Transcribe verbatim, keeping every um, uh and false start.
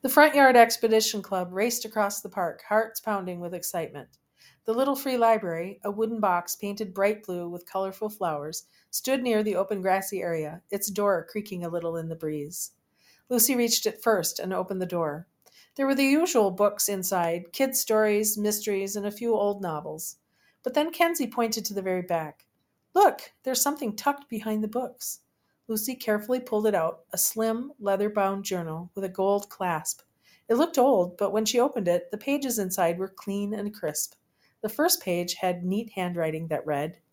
The Front Yard Expedition Club raced across the park, hearts pounding with excitement. The little free library, a wooden box painted bright blue with colorful flowers, stood near the open grassy area, its door creaking a little in the breeze. Lucy reached it first and opened the door. There were the usual books inside, kids' stories, mysteries, and a few old novels. But then Kenzie pointed to the very back. Look, there's something tucked behind the books. Lucy carefully pulled it out, a slim, leather-bound journal with a gold clasp. It looked old, but when she opened it, the pages inside were clean and crisp. The first page had neat handwriting that read,